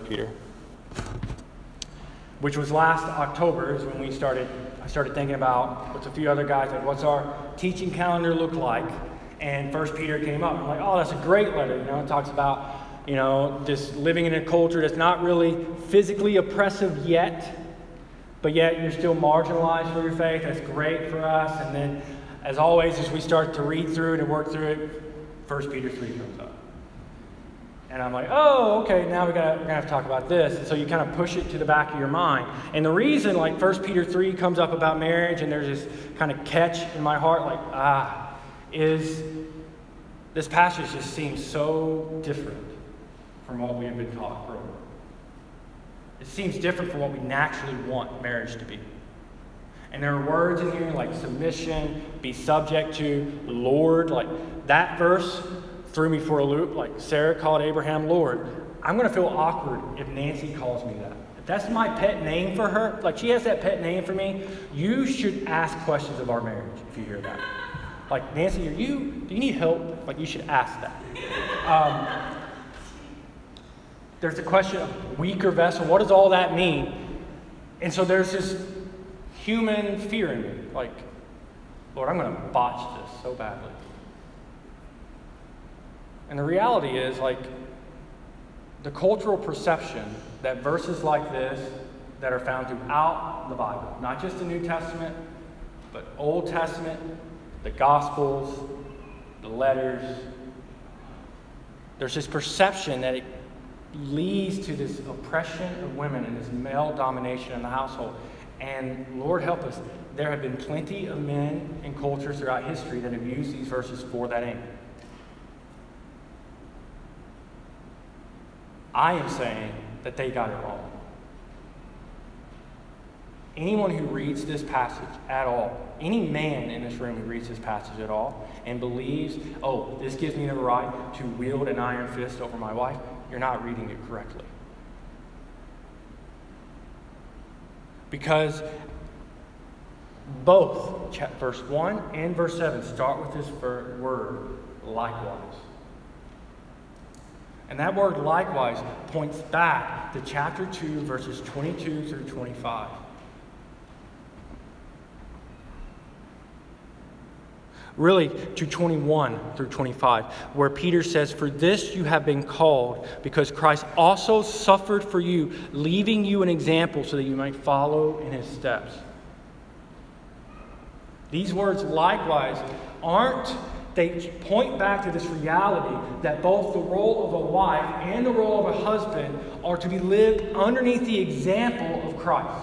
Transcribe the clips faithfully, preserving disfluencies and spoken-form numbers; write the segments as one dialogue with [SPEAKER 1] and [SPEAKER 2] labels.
[SPEAKER 1] Peter. Which was last October is when we started, I started thinking about, with a few other guys, like what's our teaching calendar look like? And First Peter came up. I'm like, oh, that's a great letter. You know, it talks about, you know, just living in a culture that's not really physically oppressive yet, but yet you're still marginalized for your faith. That's great for us. And then, as always, as we start to read through it and work through it, First Peter three comes up. And I'm like, oh, okay, now we gotta, we're going to have to talk about this. And so you kind of push it to the back of your mind. And the reason, like, First Peter three comes up about marriage, and there's this kind of catch in my heart, like, ah, is this passage just seems so different from what we have been taught growing up. It seems different from what we naturally want marriage to be. And there are words in here like submission, be subject to, Lord. Like that verse threw me for a loop. Like Sarah called Abraham Lord. I'm going to feel awkward if Nancy calls me that. If that's my pet name for her, like she has that pet name for me, you should ask questions of our marriage if you hear that. Like, Nancy, are you, do you need help? Like, you should ask that. Um, there's a question of weaker vessel. What does all that mean? And so there's this human fear in me. Like, Lord, I'm going to botch this so badly. And the reality is, like, the cultural perception that verses like this that are found throughout the Bible, not just the New Testament, but Old Testament, the Gospels, the letters, there's this perception that it leads to this oppression of women and this male domination in the household. And Lord help us, there have been plenty of men and cultures throughout history that have used these verses for that aim. I am saying that they got it wrong. Anyone who reads this passage at all, any man in this room who reads this passage at all and believes, oh, this gives me the right to wield an iron fist over my wife, you're not reading it correctly. Because both verse one and verse seven start with this word, likewise. And that word likewise points back to chapter two, verses twenty-two through twenty-five. Really, to twenty-one through twenty-five, where Peter says, for this you have been called, because Christ also suffered for you, leaving you an example so that you might follow in his steps. These words, likewise, aren't, they point back to this reality that both the role of a wife and the role of a husband are to be lived underneath the example of Christ.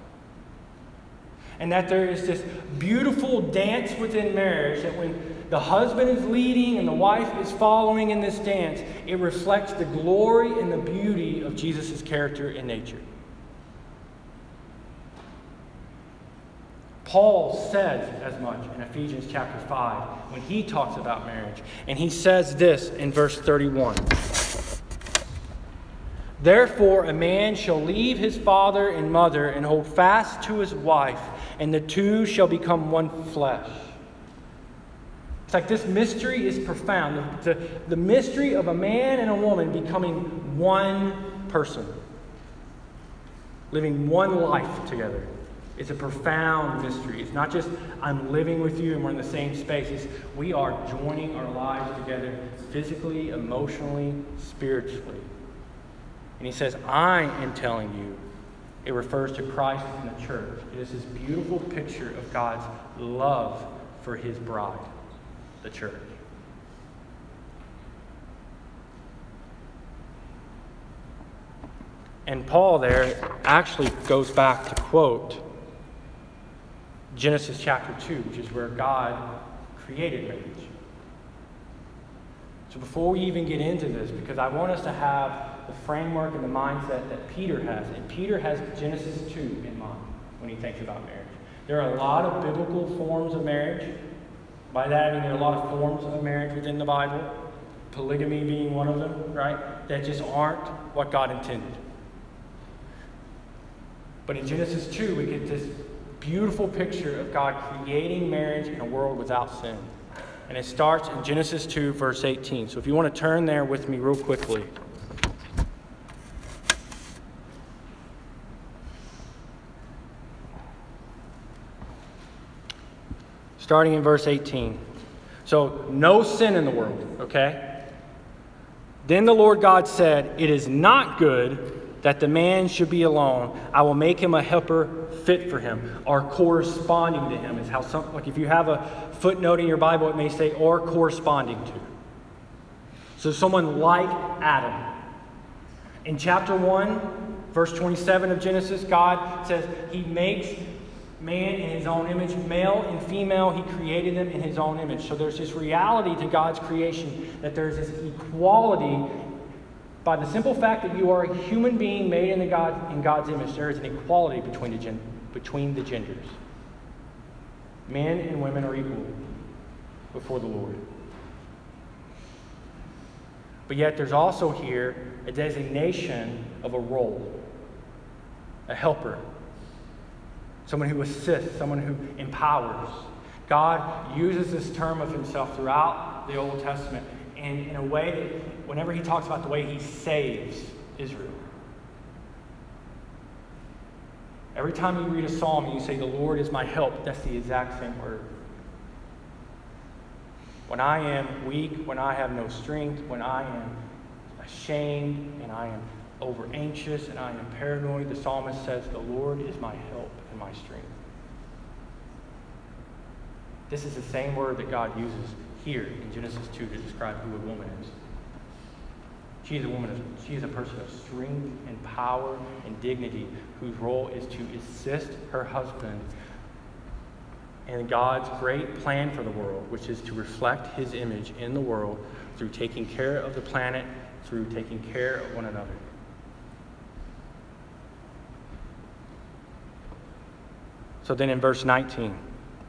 [SPEAKER 1] And that there is this beautiful dance within marriage that when the husband is leading and the wife is following in this dance, it reflects the glory and the beauty of Jesus' character and nature. Paul says as much in Ephesians chapter five when he talks about marriage. And he says this in verse thirty-one. Therefore a man shall leave his father and mother and hold fast to his wife, and the two shall become one flesh. It's like this mystery is profound. The, the, the mystery of a man and a woman becoming one person. Living one life together. It's a profound mystery. It's not just I'm living with you and we're in the same space. It's we are joining our lives together physically, emotionally, spiritually. And he says, I am telling you. It refers to Christ and the church. It is this beautiful picture of God's love for his bride, the church. And Paul there actually goes back to quote Genesis chapter two, which is where God created marriage. So before we even get into this, because I want us to have the framework and the mindset that Peter has. And Peter has Genesis two in mind when he thinks about marriage. There are a lot of biblical forms of marriage. By that I mean there are a lot of forms of marriage within the Bible. Polygamy being one of them, right? That just aren't what God intended. But in Genesis two, we get this beautiful picture of God creating marriage in a world without sin. And it starts in Genesis two, verse eighteen. So if you want to turn there with me real quickly. starting in verse eighteen. So, no sin in the world, okay? Then the Lord God said, "It is not good that the man should be alone. I will make him a helper fit for him," or corresponding to him is how some, like if you have a footnote in your Bible, it may say, or corresponding to. So someone like Adam. In chapter one, verse twenty-seven of Genesis, God says he makes man in his own image, male and female, he created them in his own image. So there's this reality to God's creation that there's this equality. By the simple fact that you are a human being made in, the God, in God's image, there is an equality between the, gen, between the genders. Men and women are equal before the Lord. But yet there's also here a designation of a role, a helper, someone who assists, someone who empowers. God uses this term of himself throughout the Old Testament and in a way that whenever he talks about the way he saves Israel. Every time you read a psalm and you say, "The Lord is my help," that's the exact same word. When I am weak, when I have no strength, when I am ashamed and I am over anxious and I am paranoid, the psalmist says, "The Lord is my help and my strength." This is the same word that God uses here in Genesis two to describe who a woman is. She is a woman, of, she is a person of strength and power and dignity whose role is to assist her husband in God's great plan for the world, which is to reflect his image in the world through taking care of the planet, through taking care of one another. So then in verse nineteen,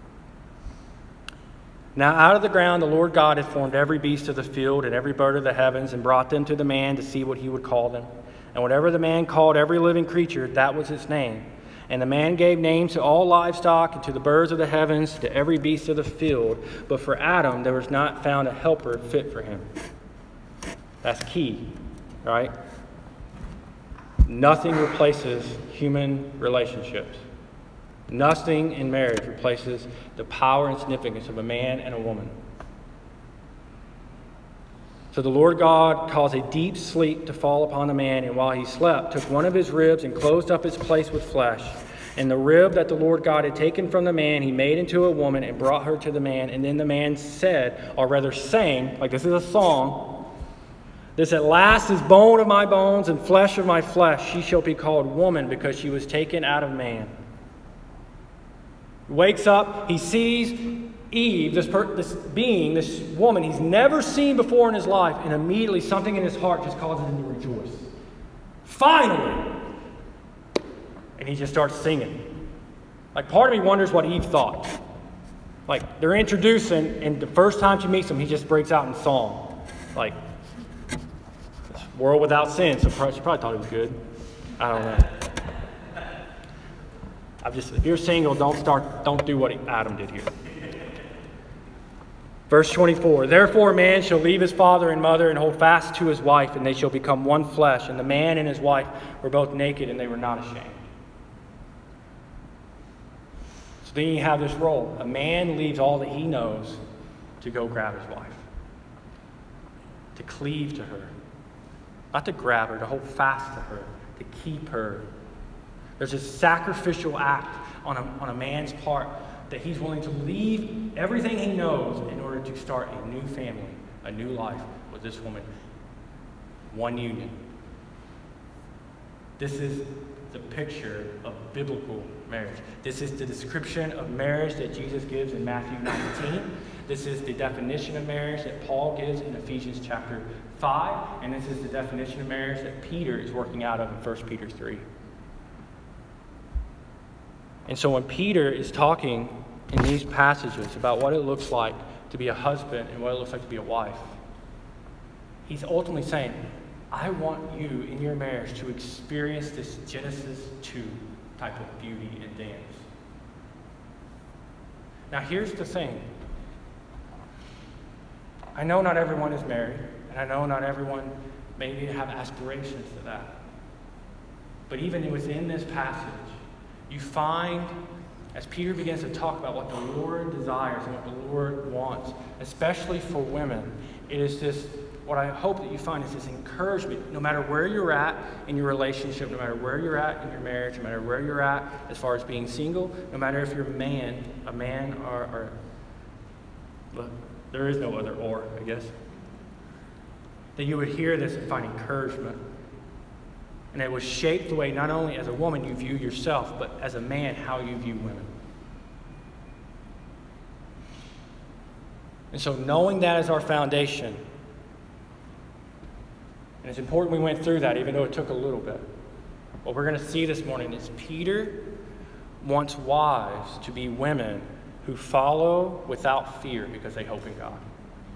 [SPEAKER 1] "Now out of the ground the Lord God had formed every beast of the field and every bird of the heavens and brought them to the man to see what he would call them. And whatever the man called every living creature, that was its name. And the man gave names to all livestock and to the birds of the heavens, to every beast of the field. But for Adam there was not found a helper fit for him." That's key, right? Nothing replaces human relationships. Nothing in marriage replaces the power and significance of a man and a woman. So the Lord God caused a deep sleep to fall upon the man, and while he slept, took one of his ribs and closed up its place with flesh. And the rib that the Lord God had taken from the man, he made into a woman and brought her to the man. And then the man said, or rather sang, like this is a song, "This at last is bone of my bones and flesh of my flesh. She shall be called woman because she was taken out of man." He wakes up, he sees Eve, this, per, this being, this woman he's never seen before in his life, and immediately something in his heart just causes him to rejoice. Finally! And he just starts singing. Like, part of me wonders what Eve thought. Like, they're introducing, and the first time she meets him, he just breaks out in song. Like, world without sin, so she probably thought it was good. I don't know. I've just, if you're single, don't start, don't do what Adam did here. Verse twenty-four, "Therefore a man shall leave his father and mother and hold fast to his wife, and they shall become one flesh. And the man and his wife were both naked, and they were not ashamed." So then you have this role. A man leaves all that he knows to go grab his wife, to cleave to her. Not to grab her, to hold fast to her, to keep her. There's a sacrificial act on a, on a man's part that he's willing to leave everything he knows in order to start a new family, a new life with this woman. One union. This is the picture of biblical marriage. This is the description of marriage that Jesus gives in Matthew nineteen. This is the definition of marriage that Paul gives in Ephesians chapter five. And this is the definition of marriage that Peter is working out of in First Peter three. And so when Peter is talking in these passages about what it looks like to be a husband and what it looks like to be a wife, he's ultimately saying, I want you in your marriage to experience this Genesis two type of beauty and dance. Now here's the thing. I know not everyone is married, and I know not everyone maybe have aspirations to that. But even within this passage, you find as Peter begins to talk about what the Lord desires and what the Lord wants, especially for women, it is this, what I hope that you find is this encouragement, no matter where you're at in your relationship, no matter where you're at in your marriage, no matter where you're at as far as being single, no matter if you're a man, a man or, or well, there is no other or, I guess, that you would hear this and find encouragement. And it would shape the way, not only as a woman you view yourself, but as a man, how you view women. And so knowing that as our foundation, and it's important we went through that, even though it took a little bit. What we're going to see this morning is Peter wants wives to be women who follow without fear because they hope in God.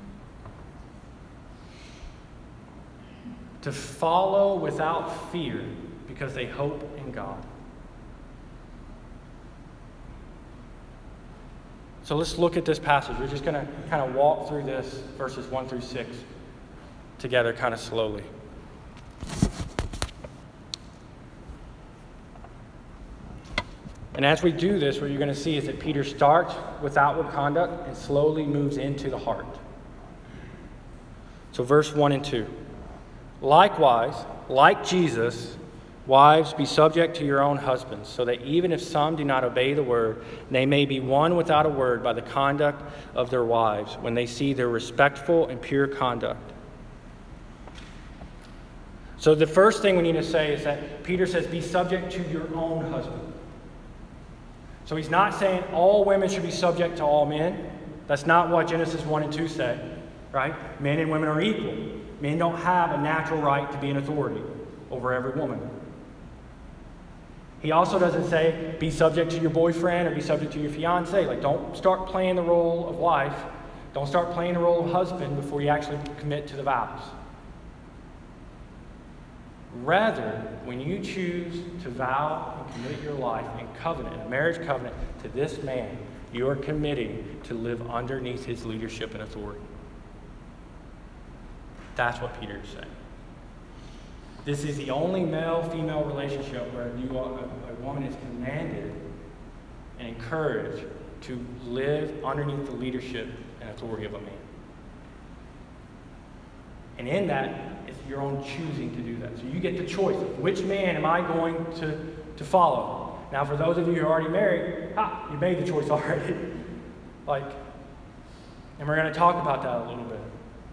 [SPEAKER 1] To follow without fear because they hope in God. So let's look at this passage. We're just going to kind of walk through this, verses one through six, together kind of slowly. And as we do this, what you're going to see is that Peter starts with outward conduct and slowly moves into the heart. So verse one and two. Likewise, like Jesus, wives, be subject to your own husbands, so that even if some do not obey the word, they may be won without a word by the conduct of their wives, when they see their respectful and pure conduct. So the first thing we need to say is that Peter says, be subject to your own husband. So he's not saying all women should be subject to all men. That's not what Genesis one and two say, right? Men and women are equal. Men don't have a natural right to be an authority over every woman. He also doesn't say, be subject to your boyfriend or be subject to your fiancé. Like, don't start playing the role of wife. Don't start playing the role of husband before you actually commit to the vows. Rather, when you choose to vow and commit your life in covenant, a marriage covenant, to this man, you are committing to live underneath his leadership and authority. That's what Peter is saying. This is the only male-female relationship where you are, a, a woman is commanded and encouraged to live underneath the leadership and authority of a man. And in that, it's your own choosing to do that. So you get the choice of which man am I going to, to follow. Now, for those of you who are already married, ha, you made the choice already. like, and we're going to talk about that a little bit.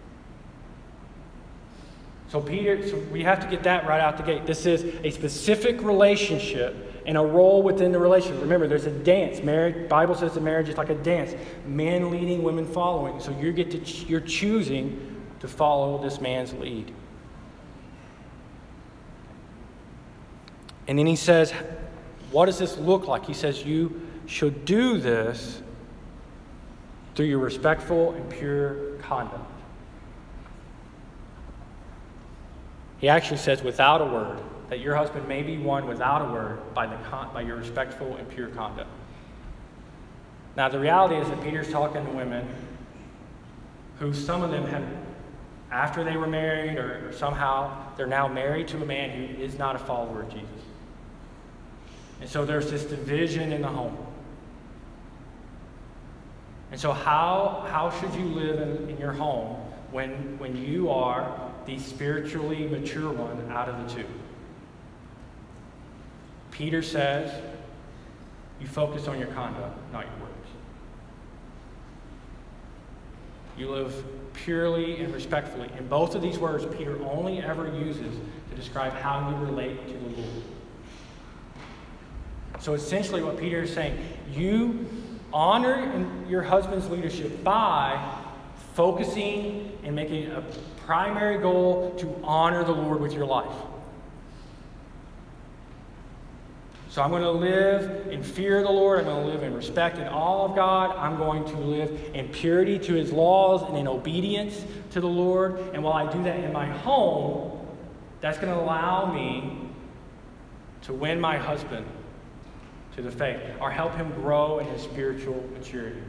[SPEAKER 1] So Peter, so we have to get that right out the gate. This is a specific relationship and a role within the relationship. Remember, there's a dance. Marriage, Bible says that marriage is like a dance. Men leading, women following. So you get to you're choosing to follow this man's lead. And then he says, what does this look like? He says you should do this through your respectful and pure conduct. He actually says, without a word, that your husband may be won without a word by the con- by your respectful and pure conduct. Now, the reality is that Peter's talking to women who some of them have, after they were married or, or somehow they're now married to a man who is not a follower of Jesus. And so there's this division in the home. And so how, how should you live in, in your home when, when you are the spiritually mature one out of the two? Peter says, you focus on your conduct, not your words. You live purely and respectfully. And both of these words Peter only ever uses to describe how you relate to the Lord. So essentially what Peter is saying, you honor your husband's leadership by focusing and making a primary goal to honor the Lord with your life. So I'm going to live in fear of the Lord. I'm going to live in respect and awe of God. I'm going to live in purity to his laws and in obedience to the Lord. And while I do that in my home, that's going to allow me to win my husband to the faith or help him grow in his spiritual maturity.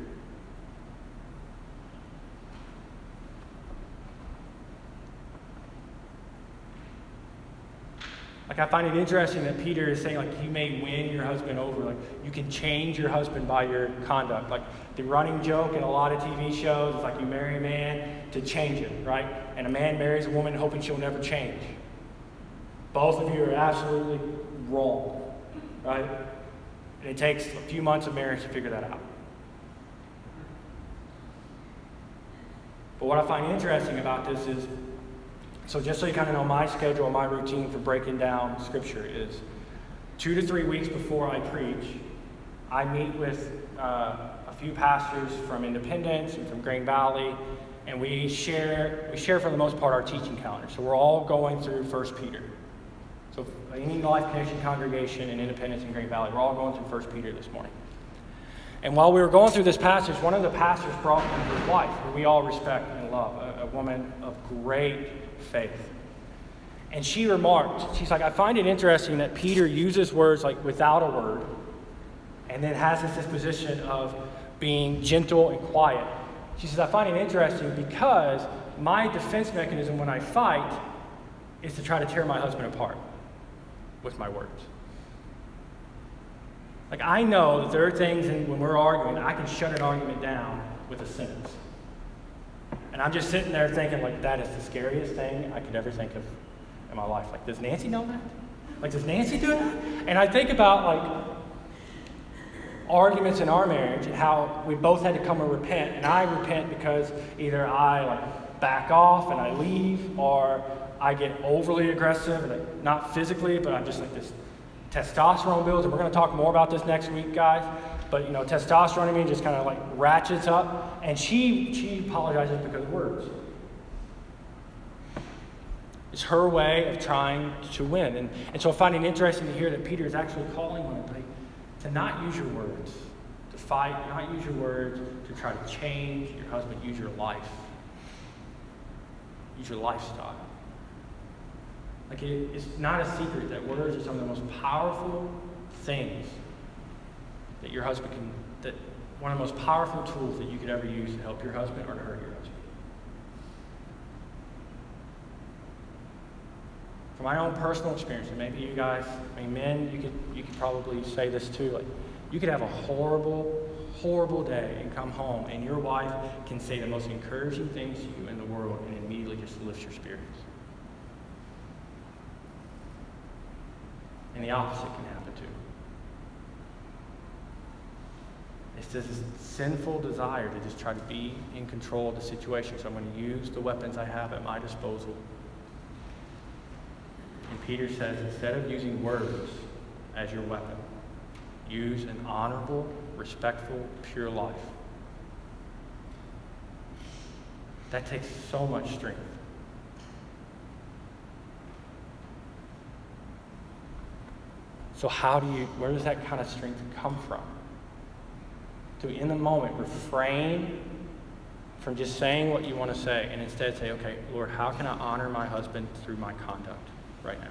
[SPEAKER 1] Like, I find it interesting that Peter is saying, like, you may win your husband over. Like, you can change your husband by your conduct. Like, the running joke in a lot of T V shows is like you marry a man to change him, right? And a man marries a woman hoping she'll never change. Both of you are absolutely wrong, right? And it takes a few months of marriage to figure that out. But what I find interesting about this is, so just so you kind of know my schedule, my routine for breaking down Scripture is two to three weeks before I preach, I meet with uh, a few pastors from Independence and from Green Valley, and we share, we share for the most part our teaching calendar. So we're all going through First Peter. So any Life Connection congregation in Independence and Green Valley, we're all going through First Peter this morning. And while we were going through this passage, one of the pastors brought in his wife, who we all respect and love, a, a woman of great faith. And she remarked, she's like, I find it interesting that Peter uses words like without a word, and then has this disposition of being gentle and quiet. She says, I find it interesting because my defense mechanism when I fight is to try to tear my husband apart with my words. Like, I know that there are things in, when we're arguing, I can shut an argument down with a sentence. And I'm just sitting there thinking, like, that is the scariest thing I could ever think of in my life. Like, does Nancy know that? Like, does Nancy do that? And I think about, like, arguments in our marriage and how we both had to come and repent. And I repent because either I, like, back off and I leave, or I get overly aggressive, and like, not physically, but I'm just like this testosterone builds. And we're going to talk more about this next week, guys. But, you know, testosterone in me just kind of like ratchets up. And she she apologizes because of words. It's her way of trying to win. And, and so I find it interesting to hear that Peter is actually calling women like, to not use your words, to fight, not use your words, to try to change your husband, use your life. Use your lifestyle. Like, it, it's not a secret that words are some of the most powerful things that your husband can, that one of the most powerful tools that you could ever use to help your husband or to hurt your husband. From my own personal experience, and maybe you guys, I mean, men, you could you could probably say this too. Like, you could have a horrible, horrible day and come home, and your wife can say the most encouraging things to you in the world, and immediately just lifts your spirits. And the opposite can happen too. It's this sinful desire to just try to be in control of the situation. So I'm going to use the weapons I have at my disposal. And Peter says, instead of using words as your weapon, use an honorable, respectful, pure life. That takes so much strength. So how do you, where does that kind of strength come from? To, in the moment, refrain from just saying what you want to say, and instead say, okay, Lord, how can I honor my husband through my conduct right now?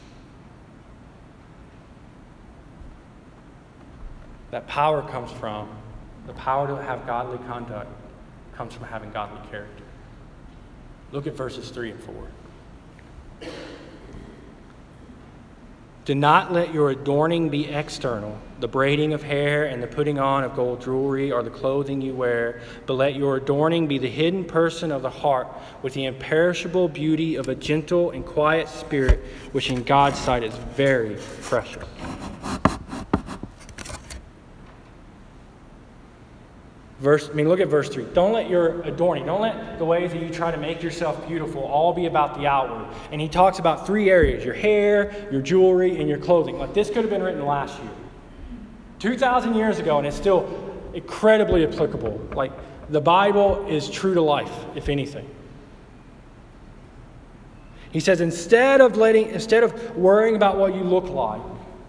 [SPEAKER 1] That power comes from, the power to have godly conduct comes from having godly character. Look at verses three and four. Do not let your adorning be external, the braiding of hair and the putting on of gold jewelry or the clothing you wear, but let your adorning be the hidden person of the heart with the imperishable beauty of a gentle and quiet spirit, which in God's sight is very precious. Verse, I mean, look at verse three. Don't let your adorning, don't let the ways that you try to make yourself beautiful all be about the outward. And he talks about three areas: your hair, your jewelry, and your clothing. Like, this could have been written last year, two thousand years ago, and it's still incredibly applicable. Like, the Bible is true to life, if anything. He says, instead of letting, instead of worrying about what you look like,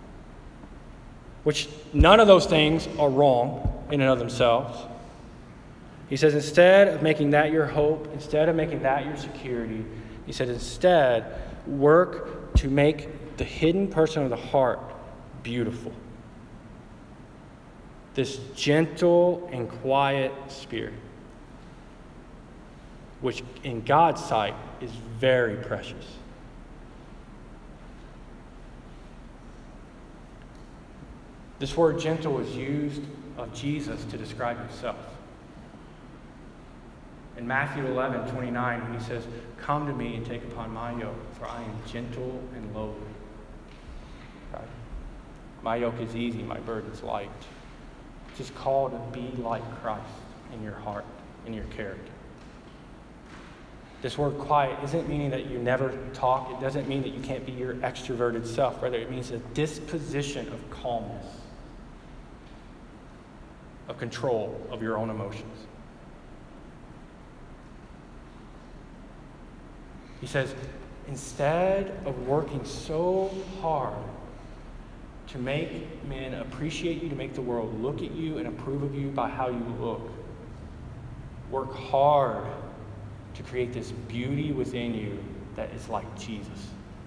[SPEAKER 1] which none of those things are wrong in and of themselves. He says, instead of making that your hope, instead of making that your security, he said, instead, work to make the hidden person of the heart beautiful. This gentle and quiet spirit, which in God's sight is very precious. This word gentle is used of Jesus to describe himself. In Matthew eleven twenty-nine, when he says, "Come to me and take upon my yoke, for I am gentle and lowly." Right? My yoke is easy, my burden is light. It's just called to be like Christ in your heart, in your character. This word quiet isn't meaning that you never talk. It doesn't mean that you can't be your extroverted self. Rather, it means a disposition of calmness, of control of your own emotions. He says, instead of working so hard to make men appreciate you, to make the world look at you and approve of you by how you look, work hard to create this beauty within you that is like Jesus,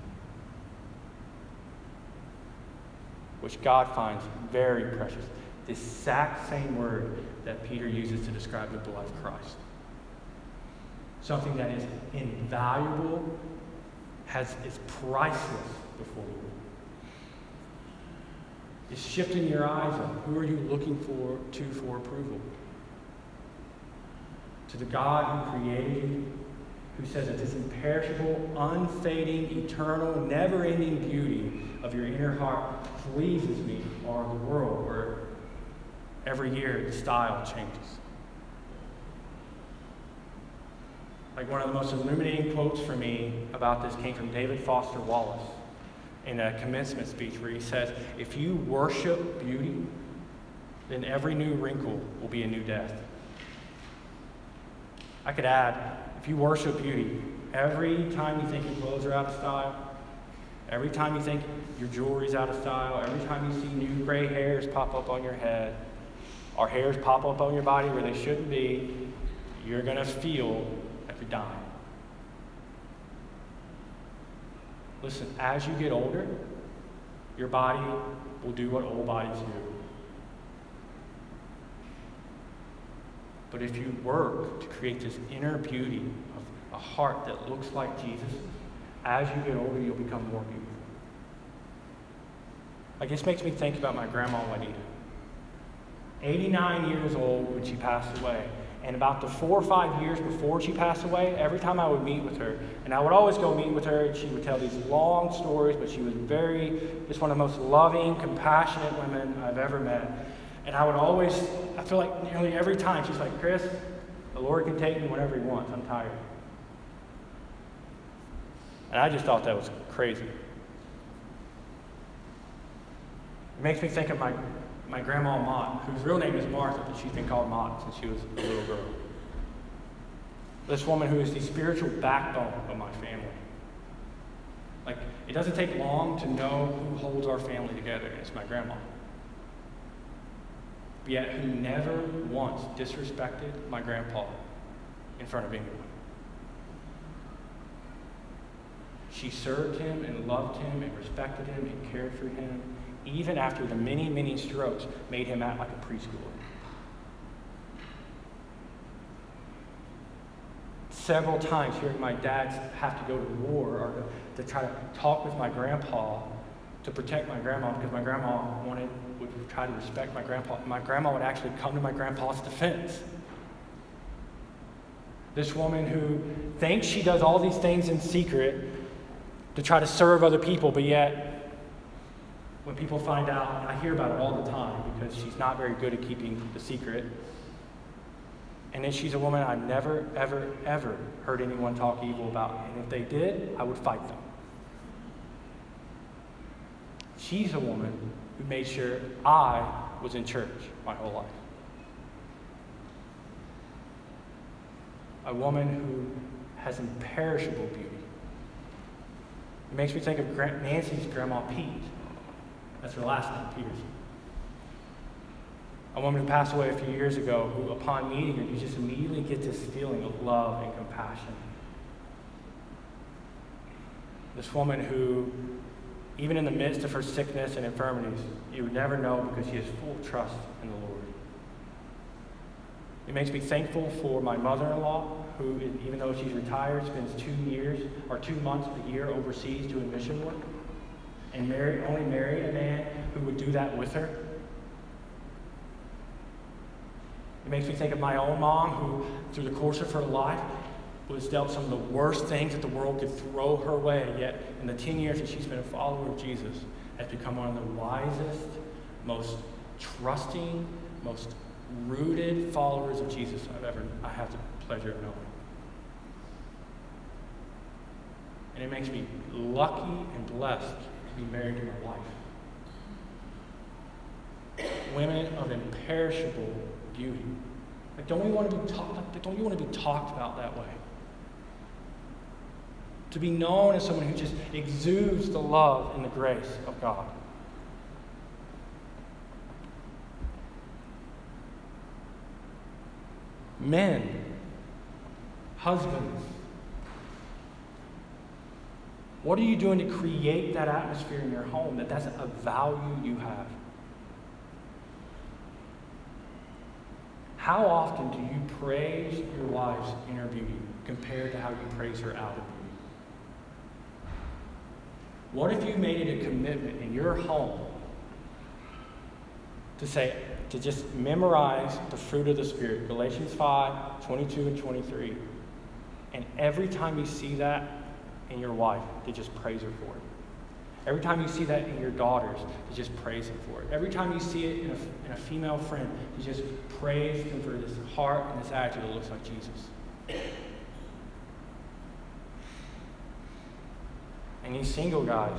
[SPEAKER 1] which God finds very precious. This exact same word that Peter uses to describe the blood of Christ. Something that is invaluable, has is priceless before you. It's shifting your eyes up. Who are you looking for to for approval? To the God who created you, who says that this imperishable, unfading, eternal, never-ending beauty of your inner heart pleases me, or the world where every year the style changes. Like one of the most illuminating quotes for me about this came from David Foster Wallace in a commencement speech where he says, "If you worship beauty, then every new wrinkle will be a new death." I could add, if you worship beauty, every time you think your clothes are out of style, every time you think your jewelry's out of style, every time you see new gray hairs pop up on your head, or hairs pop up on your body where they shouldn't be, you're going to feel like you're dying. Listen, as you get older, your body will do what old bodies do. But if you work to create this inner beauty of a heart that looks like Jesus, as you get older, you'll become more beautiful. Like, this makes me think about my grandma Juanita. eighty-nine years old when she passed away. And about the four or five years before she passed away, every time I would meet with her, and I would always go meet with her, and she would tell these long stories, but she was very, just one of the most loving, compassionate women I've ever met. And I would always, I feel like nearly every time, she's like, "Chris, the Lord can take me whenever he wants. I'm tired." And I just thought that was crazy. It makes me think of my My grandma Mott, whose real name is Martha, but she's been called Mott since she was a little girl. This woman who is the spiritual backbone of my family. Like, it doesn't take long to know who holds our family together, and it's my grandma. But yet, who never once disrespected my grandpa in front of anyone. She served him and loved him and respected him and cared for him, even after the many, many strokes made him act like a preschooler. Several times hearing my dad have to go to war or to, to try to talk with my grandpa to protect my grandma, because my grandma wanted, would try to respect my grandpa. My grandma would actually come to my grandpa's defense. This woman who thinks she does all these things in secret to try to serve other people, but yet when people find out, I hear about it all the time because she's not very good at keeping the secret. And then she's a woman I've never, ever, ever heard anyone talk evil about. And if they did, I would fight them. She's a woman who made sure I was in church my whole life. A woman who has imperishable beauty. It makes me think of Nancy's grandma Pete. That's her last name, Peterson. A woman who passed away a few years ago, who upon meeting her, you just immediately get this feeling of love and compassion. This woman who, even in the midst of her sickness and infirmities, you would never know because she has full trust in the Lord. It makes me thankful for my mother-in-law, who, even though she's retired, spends two years or two months a year overseas doing mission work. And married, only married a man who would do that with her. It makes me think of my own mom, who, through the course of her life, was dealt some of the worst things that the world could throw her way, yet in the ten years that she's been a follower of Jesus, has become one of the wisest, most trusting, most rooted followers of Jesus I've ever, I have the pleasure of knowing. And it makes me lucky and blessed to be married to my wife. Women of imperishable beauty. Like, don't we want to be talked? Like, don't you want to be talked about that way? To be known as someone who just exudes the love and the grace of God. Men, husbands, what are you doing to create that atmosphere in your home, that that's a value you have? How often do you praise your wife's inner beauty compared to how you praise her outer beauty? What if you made it a commitment in your home to say, to just memorize the fruit of the Spirit, Galatians five, twenty-two and twenty-three, and every time you see that in your wife, to just praise her for it. Every time you see that in your daughters, to just praise them for it. Every time you see it in a, in a female friend, to just praise them for this heart and this attitude that looks like Jesus. And you single guys,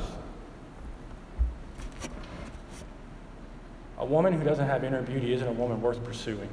[SPEAKER 1] a woman who doesn't have inner beauty isn't a woman worth pursuing.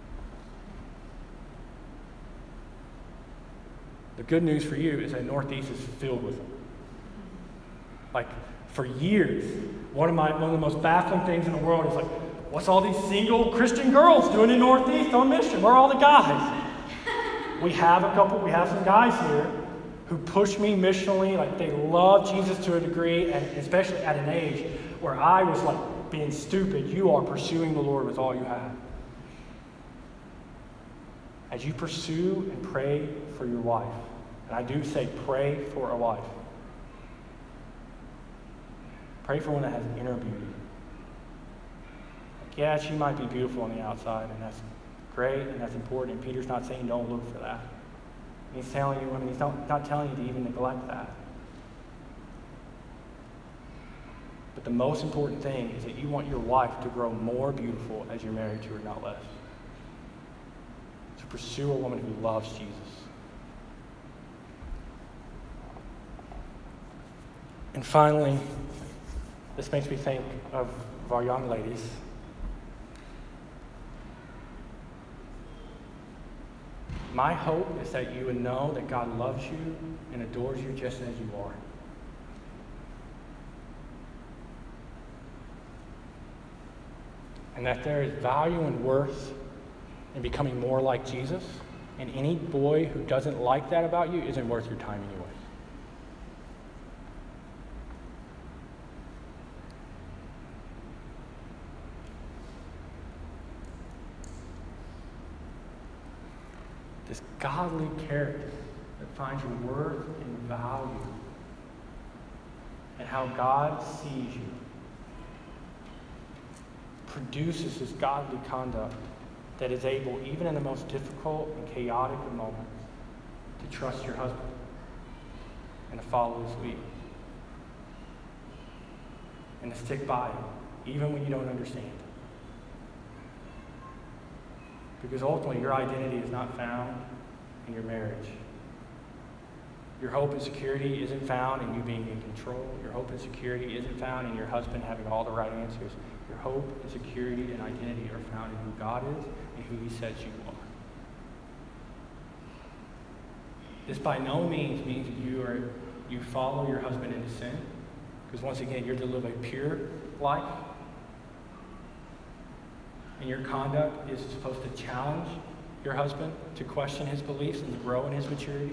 [SPEAKER 1] The good news for you is that Northeast is filled with them. Like, for years, one of my one of the most baffling things in the world is like, what's all these single Christian girls doing in Northeast on mission? Where are all the guys? We have a couple, we have some guys here who push me missionally, like they love Jesus to a degree, and especially at an age where I was like being stupid. You are pursuing the Lord with all you have. As you pursue and pray for your wife, and I do say pray for a wife, pray for one that has inner beauty. Like, yeah, she might be beautiful on the outside, and that's great, and that's important, and Peter's not saying don't look for that. He's telling you, I mean, he's not, not telling you to even neglect that. But the most important thing is that you want your wife to grow more beautiful as you're married to her, not less. To pursue a woman who loves Jesus. And finally, this makes me think of our young ladies. My hope is that you would know that God loves you and adores you just as you are. And that there is value and worth in becoming more like Jesus. And any boy who doesn't like that about you isn't worth your time anyway. This godly character that finds your worth and value and how God sees you produces this godly conduct that is able, even in the most difficult and chaotic of moments, to trust your husband and to follow his lead and to stick by him, even when you don't understand. Because ultimately, your identity is not found in your marriage. Your hope and security isn't found in you being in control. Your hope and security isn't found in your husband having all the right answers. Your hope and security and identity are found in who God is and who he says you are. This by no means means that you are you follow your husband into sin. Because once again, you're to live a pure life. And your conduct is supposed to challenge your husband to question his beliefs and to grow in his maturity.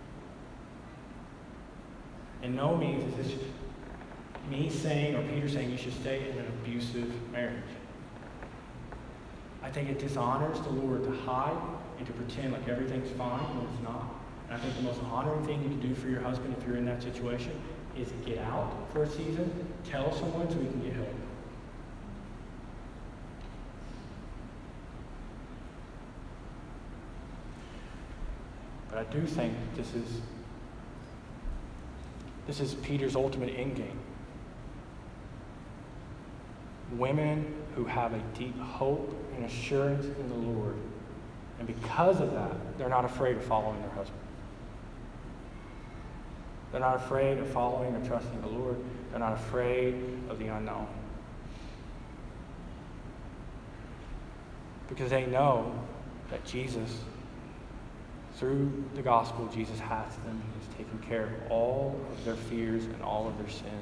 [SPEAKER 1] In no means is this me saying or Peter saying you should stay in an abusive marriage. I think it dishonors the Lord to hide and to pretend like everything's fine when it's not. And I think the most honoring thing you can do for your husband if you're in that situation is get out for a season, tell someone so he can get help. But I do think this is this is Peter's ultimate end game. Women who have a deep hope and assurance in the Lord, and because of that, they're not afraid of following their husband. They're not afraid of following or trusting the Lord. They're not afraid of the unknown. Because they know that Jesus, through the gospel, Jesus has them. He's taken care of all of their fears and all of their sin.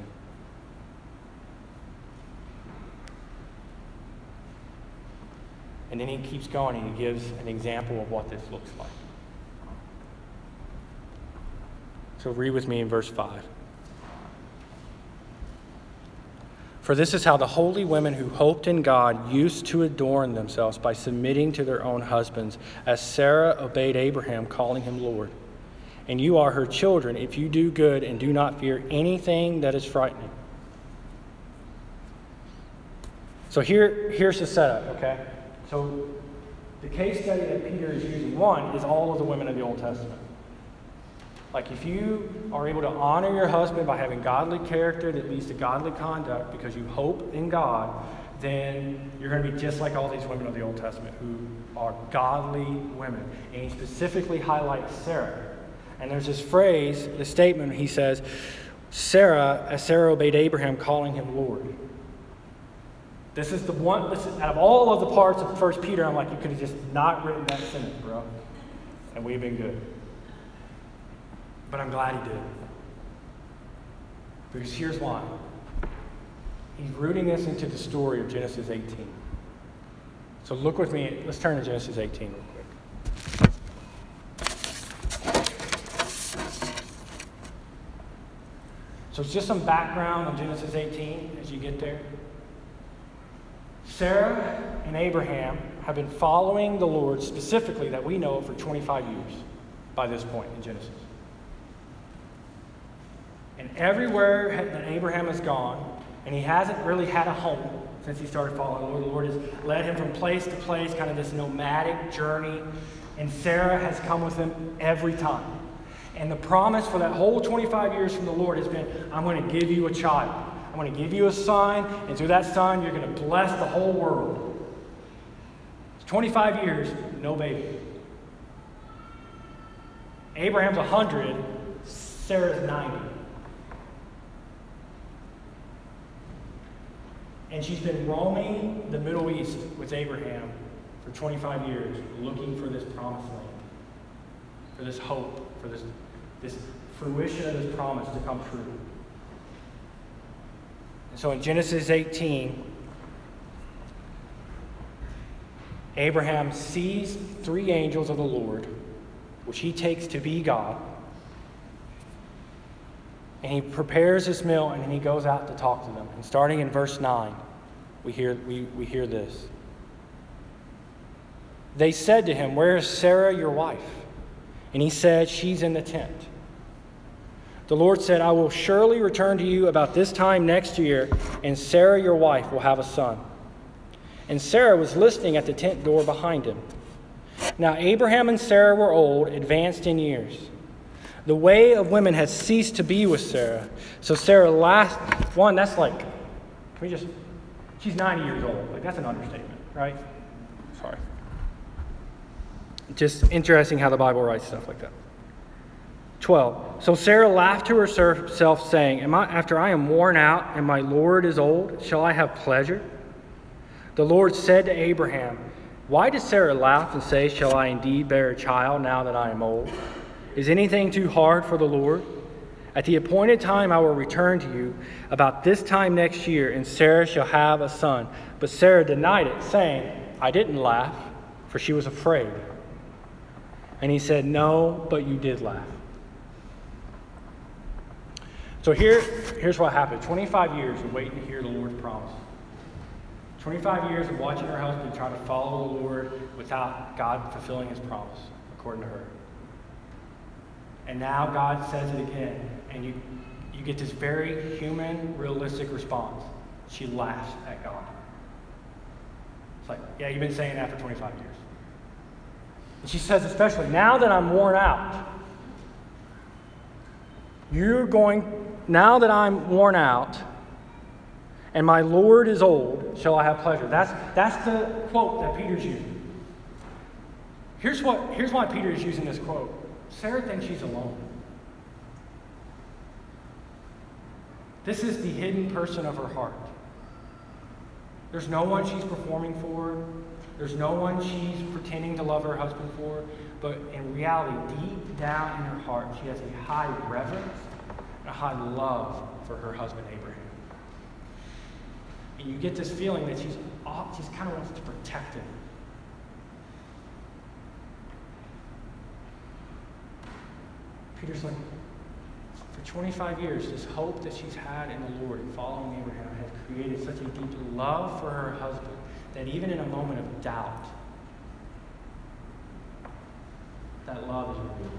[SPEAKER 1] And then he keeps going and he gives an example of what this looks like. So read with me in verse five. For this is how the holy women who hoped in God used to adorn themselves by submitting to their own husbands, as Sarah obeyed Abraham, calling him Lord. And you are her children if you do good and do not fear anything that is frightening. So here, here's the setup, okay? So the case study that Peter is using, one, is all of the women of the Old Testament. Like if you are able to honor your husband by having godly character that leads to godly conduct because you hope in God, then you're going to be just like all these women of the Old Testament who are godly women. And he specifically highlights Sarah. And there's this phrase, this statement, he says, Sarah, as Sarah obeyed Abraham, calling him Lord. This is the one, this is, out of all of the parts of First Peter, I'm like, you could have just not written that sentence, bro. And we've been good. But I'm glad he did. Because here's why. He's rooting us into the story of Genesis eighteen. So look with me, let's turn to Genesis eighteen real quick. So it's just some background on Genesis eighteen as you get there. Sarah and Abraham have been following the Lord specifically that we know for twenty-five years by this point in Genesis. And everywhere that Abraham has gone, and he hasn't really had a home since he started following the Lord. The Lord has led him from place to place, kind of this nomadic journey. And Sarah has come with him every time. And the promise for that whole twenty-five years from the Lord has been, I'm going to give you a child. I'm going to give you a son, and through that son, you're going to bless the whole world. It's twenty-five years, no baby. Abraham's one hundred, Sarah's ninety. And she's been roaming the Middle East with Abraham for twenty-five years, looking for this promised land, for this hope, for this, this fruition of this promise to come true. And so in Genesis eighteen, Abraham sees three angels of the Lord, which he takes to be God. And he prepares this meal, and then he goes out to talk to them. And starting in verse nine, we hear, we, we hear this. They said to him, "Where is Sarah, your wife?" And he said, "She's in the tent." The Lord said, "I will surely return to you about this time next year, and Sarah, your wife, will have a son." And Sarah was listening at the tent door behind him. Now Abraham and Sarah were old, advanced in years. The way of women had ceased to be with Sarah. So Sarah laughed. One, that's like, can we just, she's ninety years old. Like, that's an understatement, right? Sorry. Just interesting how the Bible writes stuff like that. twelve. So Sarah laughed to herself, saying, Am I, after I am worn out and my Lord is old, shall I have pleasure? The Lord said to Abraham, Why does Sarah laugh and say, Shall I indeed bear a child now that I am old? Is anything too hard for the Lord? At the appointed time I will return to you about this time next year, and Sarah shall have a son. But Sarah denied it, saying, I didn't laugh, for she was afraid. And he said, No, but you did laugh. So here, here's what happened. twenty-five years of waiting to hear the Lord's promise. twenty-five years of watching her husband try to follow the Lord without God fulfilling his promise, according to her. And now God says it again, and you, you get this very human, realistic response. She laughs at God. It's like, yeah, you've been saying that for twenty-five years. And she says especially, now that I'm worn out, You're going, now that I'm worn out and my Lord is old, shall I have pleasure. That's, that's the quote that Peter's using. Here's, what, here's why Peter is using this quote. Sarah thinks she's alone. This is the hidden person of her heart. There's no one she's performing for. There's no one she's pretending to love her husband for. But in reality, deep down in her heart, she has a high reverence and a high love for her husband Abraham. And you get this feeling that she's, she's kind of wants to protect him. Peter's like, for twenty-five years, this hope that she's had in the Lord and following Abraham has created such a deep love for her husband that even in a moment of doubt, that love is revealed.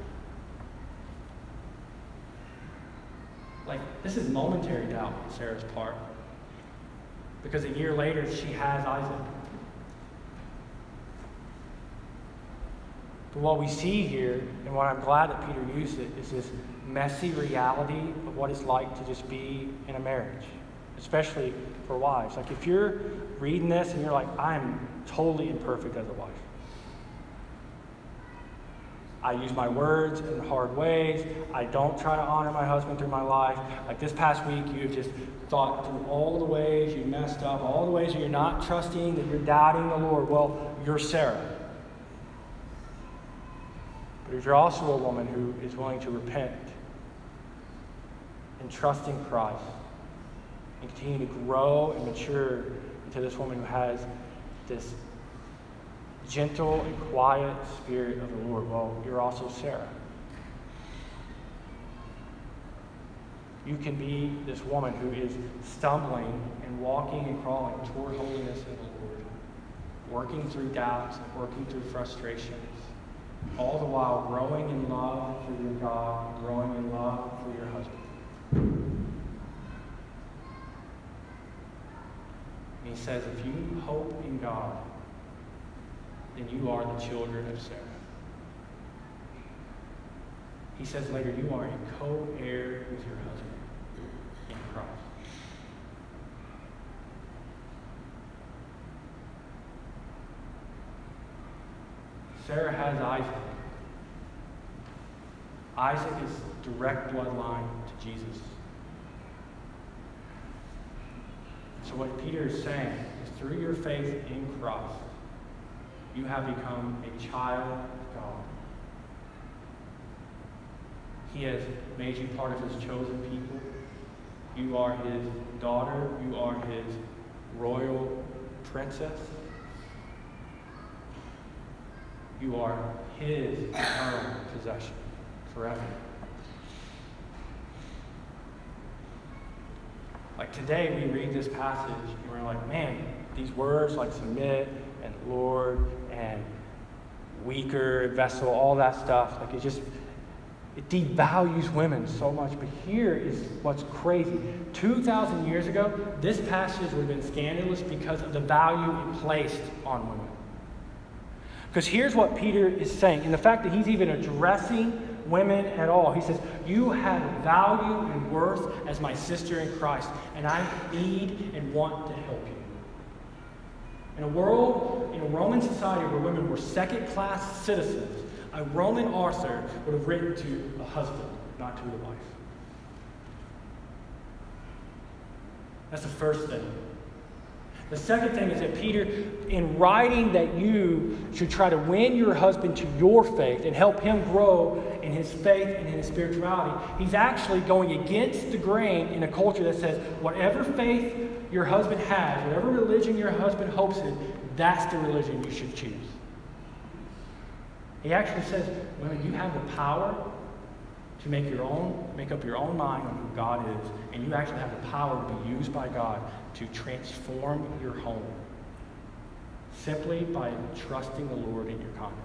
[SPEAKER 1] Like, this is momentary doubt on Sarah's part. Because a year later, she has Isaac. But what we see here, and what I'm glad that Peter used it, is this messy reality of what it's like to just be in a marriage, especially for wives. Like, if you're reading this and you're like, I'm totally imperfect as a wife. I use my words in hard ways. I don't try to honor my husband through my life. Like this past week, you've just thought through all the ways you messed up, all the ways that you're not trusting, that you're doubting the Lord. Well, you're Sarah. But if you're also a woman who is willing to repent and trust in Christ and continue to grow and mature into this woman who has this gentle and quiet spirit of the Lord, well, you're also Sarah. You can be this woman who is stumbling and walking and crawling toward holiness in the Lord, working through doubts and working through frustrations, all the while growing in love for your God, and growing in love for your husband. And he says, if you hope in God, then you are the children of Sarah. He says later, you are a co-heir with your husband in Christ. Sarah has Isaac. Isaac is direct bloodline to Jesus. So what Peter is saying is through your faith in Christ, you have become a child of God. He has made you part of his chosen people. You are his daughter. You are his royal princess. You are his eternal possession forever. Like today we read this passage and we're like, man, these words like submit and Lord and weaker vessel, all that stuff, like it just, it devalues women so much. But here is what's crazy. two thousand years ago, this passage would have been scandalous because of the value it placed on women. Because here's what Peter is saying, and the fact that he's even addressing women at all. He says, you have value and worth as my sister in Christ, and I need and want to help you. In a world, in a Roman society where women were second-class citizens, a Roman author would have written to a husband, not to a wife. That's the first thing. The second thing is that Peter, in writing that you should try to win your husband to your faith and help him grow in his faith and in his spirituality, he's actually going against the grain in a culture that says whatever faith your husband has, whatever religion your husband hopes in, that's the religion you should choose. He actually says, women, you have the power to make your own, make up your own mind on who God is, and you actually have the power to be used by God to transform your home simply by trusting the Lord in your conduct.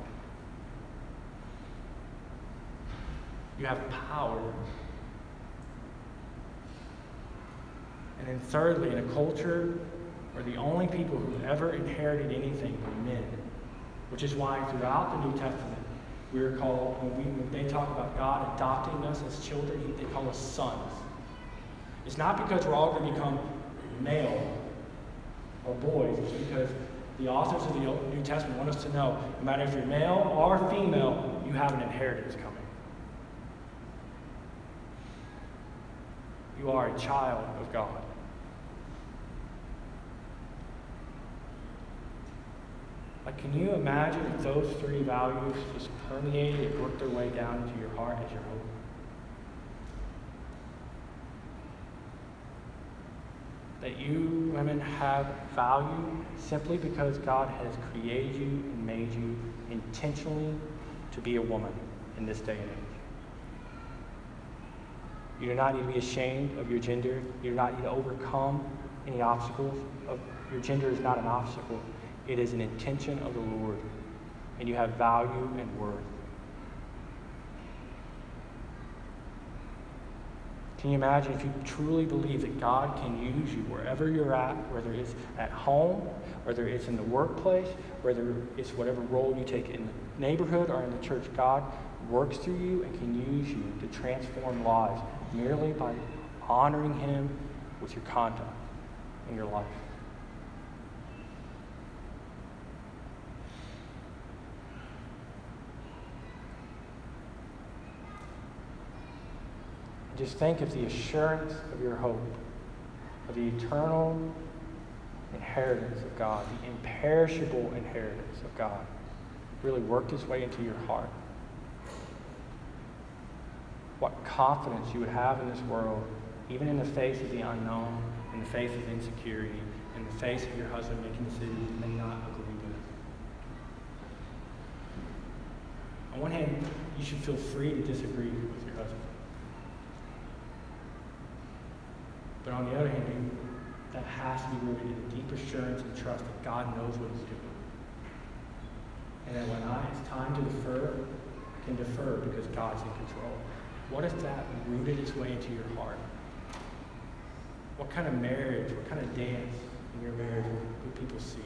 [SPEAKER 1] You have power. And then thirdly, in a culture where the only people who ever inherited anything were men, which is why throughout the New Testament, We're called, when, we, when they talk about God adopting us as children, they call us sons. It's not because we're all going to become male or boys. It's because the authors of the New Testament want us to know, no matter if you're male or female, you have an inheritance coming. You are a child of God. Like, can you imagine if those three values just permeated and worked their way down into your heart as your hope? That you women have value simply because God has created you and made you intentionally to be a woman in this day and age. You do not need to be ashamed of your gender. You do not need to overcome any obstacles. Of, your gender is not an obstacle. It is an intention of the Lord. And you have value and worth. Can you imagine if you truly believe that God can use you wherever you're at, whether it's at home, whether it's in the workplace, whether it's whatever role you take in the neighborhood or in the church, God works through you and can use you to transform lives merely by honoring Him with your conduct in your life. Just think of the assurance of your hope, of the eternal inheritance of God, the imperishable inheritance of God, really worked its way into your heart. What confidence you would have in this world, even in the face of the unknown, in the face of insecurity, in the face of your husband making decisions you may not agree with. On one hand, you should feel free to disagree with your husband. But on the other hand, that has to be rooted in a deep assurance and trust that God knows what He's doing. And that when I, it's time to defer, I can defer because God's in control. What if that rooted its way into your heart? What kind of marriage, what kind of dance in your marriage would people see?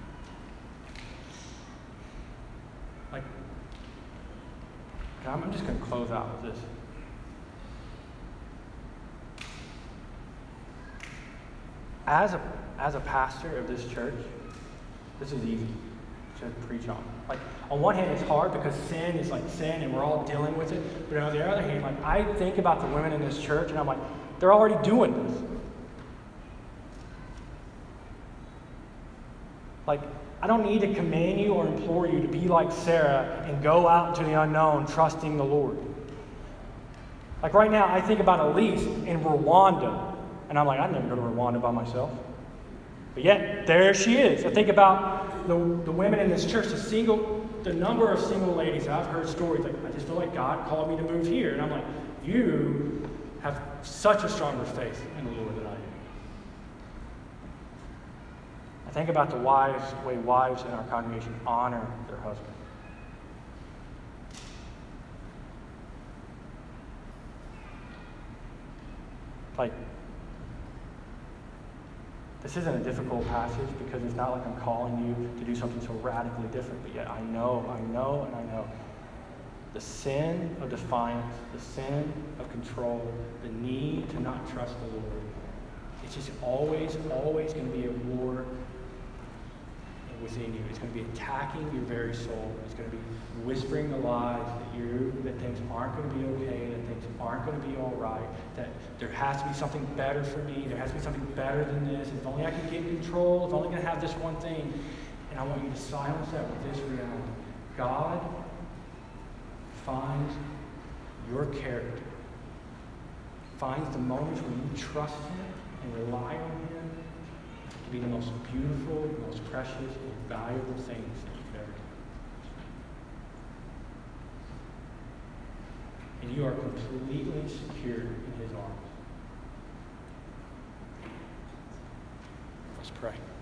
[SPEAKER 1] Like, I'm just going to close out with this. As a, as a pastor of this church, this is easy to preach on. Like, on one hand, it's hard because sin is like sin and we're all dealing with it. But on the other hand, like, I think about the women in this church and I'm like, they're already doing this. Like, I don't need to command you or implore you to be like Sarah and go out into the unknown trusting the Lord. Like right now, I think about Elise in Rwanda. And I'm like, I'd never go to Rwanda by myself. But yet, there she is. I think about the, the women in this church, the single, the number of single ladies. I've heard stories like, I just feel like God called me to move here. And I'm like, you have such a stronger faith in the Lord than I do. I think about the wives, way wives in our congregation honor their husband. Like, this isn't a difficult passage because it's not like I'm calling you to do something so radically different, but yet I know, I know, and I know the sin of defiance, the sin of control, the need to not trust the Lord. It's just always, always going to be a war within you. It's going to be attacking your very soul. It's going to be whispering the lies that you that things aren't going to be okay, that things aren't going to be all right, that there has to be something better for me, there has to be something better than this. If only I could get control, if only I could have this one thing. And I want you to silence that with this reality. God finds your character, finds the moments where you trust Him and rely on Him to be the most beautiful, most precious, and valuable things that you could ever do. And you are completely secure in His arms. Let's pray.